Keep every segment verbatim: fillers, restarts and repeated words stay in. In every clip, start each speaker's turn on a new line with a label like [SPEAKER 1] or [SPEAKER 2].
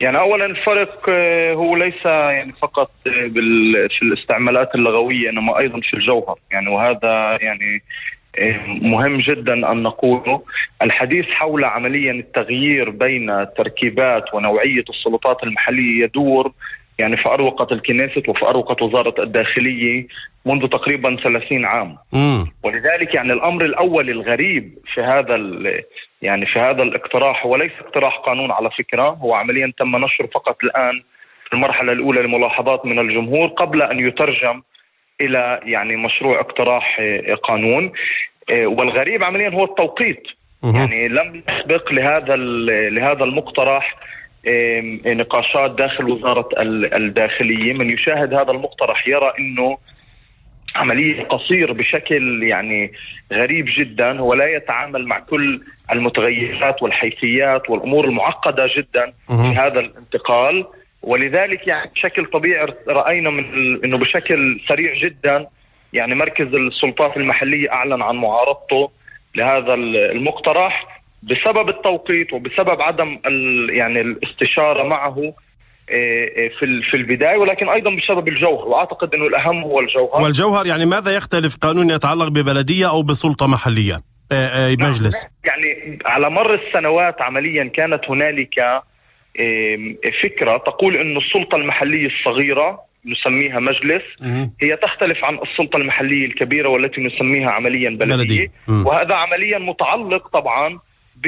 [SPEAKER 1] يعني أولا الفرق هو ليس يعني فقط بال... في الاستعمالات اللغوية، إنما أيضا في الجوهر يعني، وهذا يعني مهم جدا أن نقوله. الحديث حول عمليا التغيير بين تركيبات ونوعية السلطات المحلية يدور يعني في أروقة الكنيست وفي أروقة وزارة الداخلية منذ تقريبا ثلاثين عام. م. ولذلك يعني الأمر الأول الغريب في هذا يعني في هذا الاقتراح هو ليس اقتراح قانون على فكرة، هو عمليا تم نشره فقط الآن في المرحلة الأولى لملاحظات من الجمهور قبل أن يترجم إلى يعني مشروع اقتراح قانون. والغريب عمليا هو التوقيت. م. يعني لم يسبق لهذا لهذا المقترح نقاشات داخل وزارة الداخلية. من يشاهد هذا المقترح يرى أنه عملية قصير بشكل يعني غريب جدا، هو لا يتعامل مع كل المتغيرات والحيثيات والأمور المعقدة جدا في هذا الانتقال. ولذلك يعني بشكل طبيعي رأينا من أنه بشكل سريع جدا يعني مركز السلطات المحلية أعلن عن معارضته لهذا المقترح بسبب التوقيت وبسبب عدم يعني الاستشارة معه في في البداية، ولكن أيضا بسبب الجوهر، وأعتقد أنه الأهم هو الجوهر.
[SPEAKER 2] والجوهر يعني ماذا يختلف قانون يتعلق ببلدية أو بسلطة محلية مجلس؟
[SPEAKER 1] يعني على مر السنوات عمليا كانت هنالك فكرة تقول أن السلطة المحلية الصغيرة نسميها مجلس هي تختلف عن السلطة المحلية الكبيرة والتي نسميها عمليا بلدية. وهذا عمليا متعلق طبعا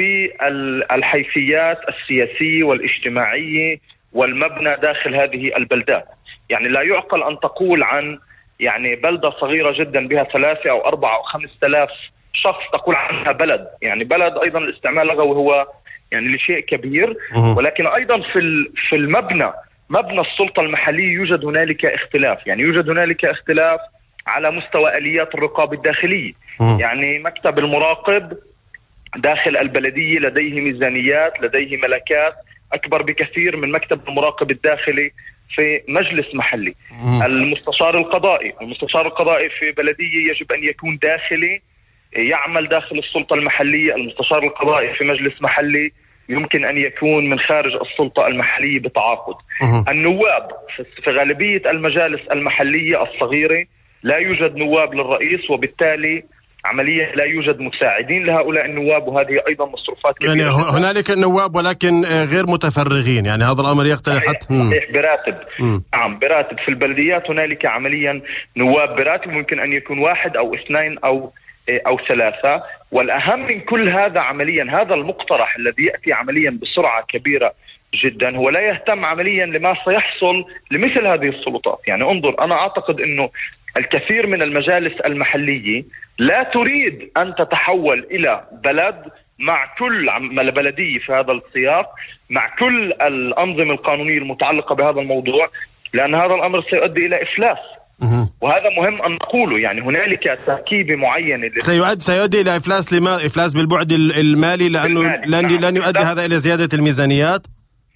[SPEAKER 1] بالحيثيات السياسية والاجتماعية والمبنى داخل هذه البلدات. يعني لا يعقل أن تقول عن يعني بلدة صغيرة جدا بها ثلاثة أو أربعة أو خمس تلاف شخص تقول عنها بلد. يعني بلد أيضا الاستعمال اللغوي هو يعني لشيء كبير، ولكن أيضا في في المبنى مبنى السلطة المحلية يوجد هنالك اختلاف. يعني يوجد هنالك اختلاف على مستوى آليات الرقابة الداخلية. يعني مكتب المراقب داخل البلدية لديه ميزانيات، لديه ملكات أكبر بكثير من مكتب المراقب الداخلي في مجلس محلي. المستشار القضائي المستشار القضائي في بلدية يجب أن يكون داخلي يعمل داخل السلطة المحلية. المستشار القضائي في مجلس محلي يمكن أن يكون من خارج السلطة المحلية بتعاقد. النواب في غالبية المجالس المحلية الصغيرة لا يوجد نواب للرئيس، وبالتالي عمليا لا يوجد مساعدين لهؤلاء النواب، وهذه أيضا مصروفات كبيرة.
[SPEAKER 2] يعني هنالك النواب ولكن غير متفرغين، يعني هذا الأمر يختلف حتى
[SPEAKER 1] صحيح براتب. نعم براتب. في البلديات هنالك عمليا نواب براتب ممكن أن يكون واحد أو اثنين أو أو ثلاثة. والأهم من كل هذا عمليا هذا المقترح الذي يأتي عمليا بسرعة كبيرة جدا هو لا يهتم عمليا لما سيحصل لمثل هذه السلطات. يعني انظر، أنا أعتقد أنه الكثير من المجالس المحلية لا تريد أن تتحول إلى بلد مع كل بلدية في هذا السياق، مع كل الأنظمة القانونية المتعلقة بهذا الموضوع، لأن هذا الأمر سيؤدي إلى إفلاس. وهذا مهم أن نقوله. يعني هنالك تركيبة معينة
[SPEAKER 2] سيؤدي سيؤدي إلى إفلاس. لما إفلاس بالبعد المالي؟ لأنه لن لن يؤدي هذا إلى زيادة الميزانيات،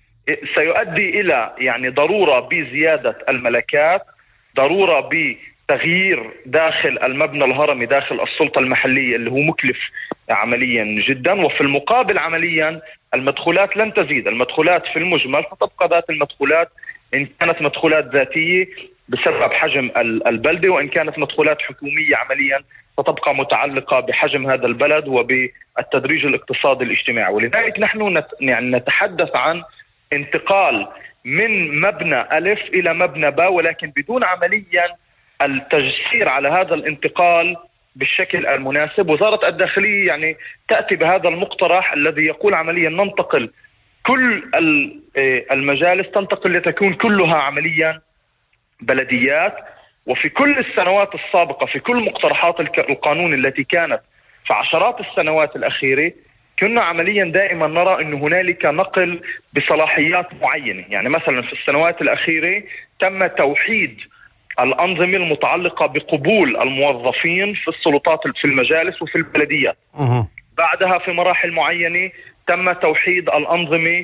[SPEAKER 1] سيؤدي إلى يعني ضرورة بزيادة الملكات، ضرورة بتغيير داخل المبنى الهرمي داخل السلطة المحلية اللي هو مكلف عمليا جدا. وفي المقابل عمليا المدخولات لن تزيد. المدخولات في المجمل فتبقى ذات المدخولات إن كانت مدخولات ذاتية بسبب حجم البلدة، وإن كانت مدخولات حكومية عمليا فتبقى متعلقة بحجم هذا البلد وبالتدريج الاقتصادي الاجتماعي. ولذلك نحن نت يعني نتحدث عن انتقال من مبنى ألف إلى مبنى باء، ولكن بدون عمليا التجسير على هذا الانتقال بالشكل المناسب. وزارة الداخلية يعني تأتي بهذا المقترح الذي يقول عمليا ننتقل كل المجالس تنتقل لتكون كلها عمليا بلديات. وفي كل السنوات السابقة في كل مقترحات القانون التي كانت في عشرات السنوات الأخيرة كنا عمليا دائما نرى أن هنالك نقل بصلاحيات معينة. يعني مثلا في السنوات الأخيرة تم توحيد الأنظمة المتعلقة بقبول الموظفين في السلطات في المجالس وفي البلديات. بعدها في مراحل معينة تم توحيد الأنظمة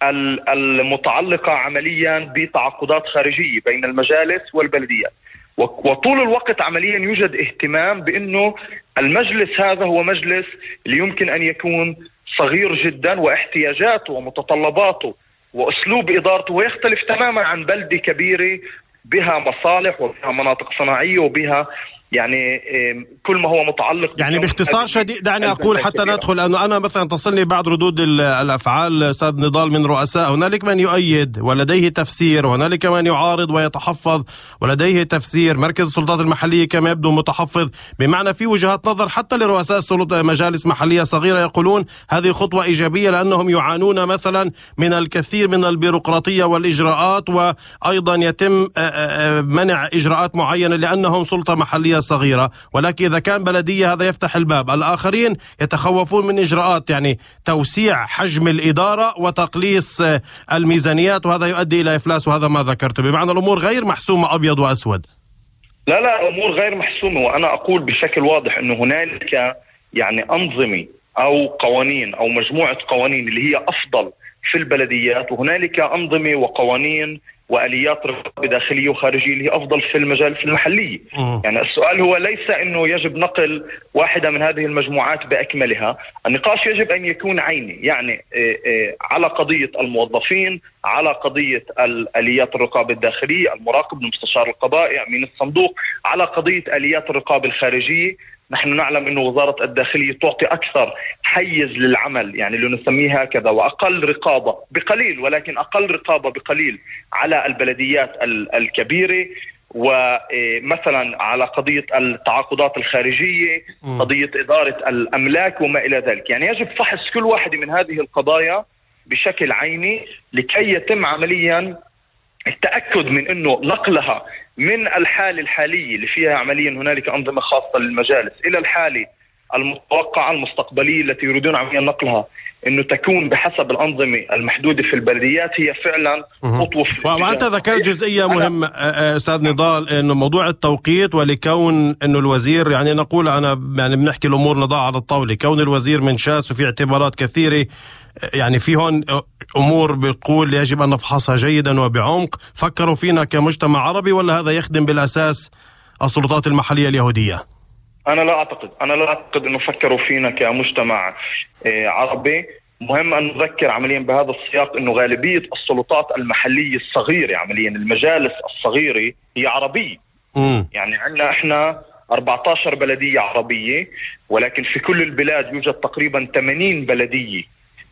[SPEAKER 1] المتعلقة عمليا بتعاقدات خارجية بين المجالس والبلديات. وطول الوقت عمليا يوجد اهتمام بأنه المجلس هذا هو مجلس اللي يمكن أن يكون صغير جدا، واحتياجاته ومتطلباته وأسلوب إدارته ويختلف تماما عن بلدة كبيرة بها مصالح وبها مناطق صناعية وبها يعني كل ما هو متعلق.
[SPEAKER 2] يعني باختصار شديد دعني أقول حتى ندخل، لأنه أنا مثلا تصلني بعض ردود الأفعال أستاذ نضال من رؤساء، هنالك من يؤيد ولديه تفسير، وهنالك من يعارض ويتحفظ ولديه تفسير. مركز السلطات المحلية كما يبدو متحفظ، بمعنى في وجهات نظر حتى لرؤساء السلطات مجالس محلية صغيرة يقولون هذه خطوة إيجابية لأنهم يعانون مثلا من الكثير من البيروقراطية والإجراءات، وأيضا يتم منع إجراءات معينة لأنهم سلطة محلية صغيرة. ولكن إذا كان بلدية هذا يفتح الباب. الآخرين يتخوفون من إجراءات يعني توسيع حجم الإدارة وتقليص الميزانيات، وهذا يؤدي إلى إفلاس، وهذا ما ذكرته، بمعنى الأمور غير محسومة أبيض وأسود.
[SPEAKER 1] لا لا أمور غير محسومة، وأنا أقول بشكل واضح أنه هنالك يعني أنظمة أو قوانين أو مجموعة قوانين اللي هي أفضل في البلديات، وهنالك أنظمة وقوانين وآليات رقابة داخلية وخارجية اللي هي أفضل في المجال في المحلية. م. يعني السؤال هو ليس أنه يجب نقل واحدة من هذه المجموعات بأكملها، النقاش يجب أن يكون عيني، يعني إيه إيه على قضية الموظفين، على قضية آليات الرقابة الداخلية، المراقب، المستشار القضائي، أمين الصندوق، على قضية آليات الرقابة الخارجية. نحن نعلم أنه وزارة الداخلية تعطي أكثر حيز للعمل، يعني اللي نسميه هكذا، وأقل رقابة بقليل، ولكن أقل رقابة بقليل على البلديات الكبيرة، ومثلا على قضية التعاقدات الخارجية، قضية إدارة الأملاك وما إلى ذلك. يعني يجب فحص كل واحدة من هذه القضايا بشكل عيني لكي يتم عمليا التأكد من أنه نقلها من الحالة الحالية اللي فيها عمليا هنالك أنظمة خاصة للمجالس إلى الحالة المتوقعة المستقبلية التي يريدون عمليا نقلها أنه تكون بحسب الأنظمة المحدودة في البلديات، هي فعلا خطوة.
[SPEAKER 2] وأنت ذكرت جزئية مهمة أستاذ نضال، أنه موضوع التوقيت، ولكون أنه الوزير يعني نقول أنا يعني بنحكي الأمور نضع على الطاولة، كون الوزير من شاس وفي اعتبارات كثيرة، يعني في هون أمور بتقول يجب أن نفحصها جيدا وبعمق. فكروا فينا كمجتمع عربي ولا هذا يخدم بالأساس السلطات المحلية اليهودية؟
[SPEAKER 1] أنا لا أعتقد أنا لا أعتقد أنه فكروا فينا كمجتمع عربي. مهم أن نذكر عمليا بهذا السياق أنه غالبية السلطات المحلية الصغيرة، عمليا المجالس الصغيرة، هي عربية. م. يعني عندنا إحنا أربعة عشر بلدية عربية، ولكن في كل البلاد يوجد تقريبا ثمانين بلدية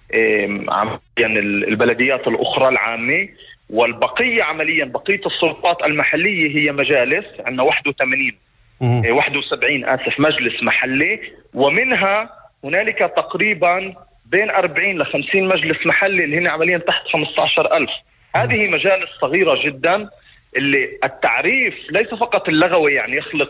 [SPEAKER 1] عمليا البلديات الأخرى العامة، والبقية عمليا بقية السلطات المحلية هي مجالس. عندنا واحد وثمانين واحد وسبعين آسف مجلس محلي، ومنها هنالك تقريبا بين أربعين لخمسين مجلس محلي اللي هن عمليا تحت خمسة عشر ألف. هذه مجالس صغيرة جدا، اللي التعريف ليس فقط اللغوي، يعني يخلق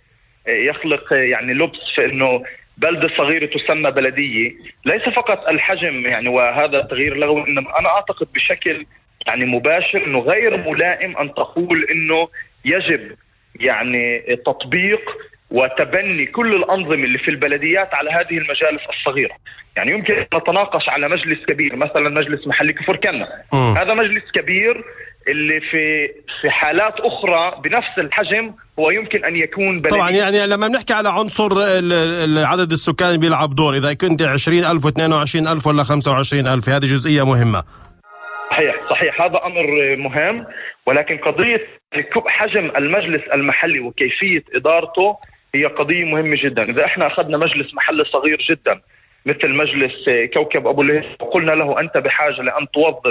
[SPEAKER 1] يخلق يعني لبس في انه بلدة صغيرة تسمى بلدية، ليس فقط الحجم يعني وهذا تغيير لغوي، انما انا اعتقد بشكل يعني مباشر انه غير ملائم ان تقول انه يجب يعني تطبيق وتبني كل الأنظمة اللي في البلديات على هذه المجالس الصغيرة. يعني يمكن نتناقش على مجلس كبير، مثلا مجلس محلي كفر كنا، هذا مجلس كبير اللي في في حالات أخرى بنفس الحجم هو يمكن أن يكون بلدي.
[SPEAKER 2] طبعا يعني لما بنحكي على عنصر عدد السكان بيلعب دور، إذا كنت عشرين ألف واثنين وعشرين ألف ولا خمسة وعشرين ألف، هذه جزئية مهمة.
[SPEAKER 1] صحيح صحيح هذا أمر مهم، ولكن قضية حجم المجلس المحلي وكيفية إدارته هي قضية مهمة جدا. إذا احنا أخذنا مجلس محلي صغير جدا مثل مجلس كوكب أبو لهب وقلنا له أنت بحاجة لأن توظف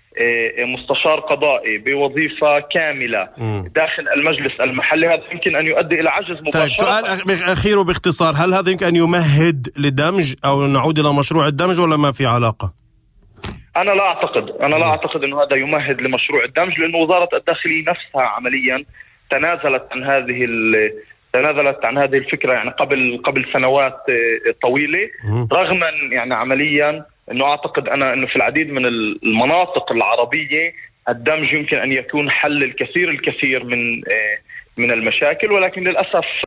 [SPEAKER 1] مستشار قضائي بوظيفة كاملة داخل المجلس المحلي، هذا يمكن أن يؤدي إلى عجز مباشر.
[SPEAKER 2] طيب سؤال أخير وباختصار، هل هذا يمكن أن يمهد لدمج أو نعود إلى مشروع الدمج ولا ما في علاقة؟
[SPEAKER 1] أنا لا أعتقد أنا لا أعتقد أنه هذا يمهد لمشروع الدمج، لأن وزارة الداخلية نفسها عمليا تنازلت عن هذه تنازلت عن هذه الفكرة يعني قبل قبل سنوات طويلة، رغما يعني عمليا أنه أعتقد أنا أنه في العديد من المناطق العربية الدمج يمكن أن يكون حل الكثير الكثير من من المشاكل، ولكن للأسف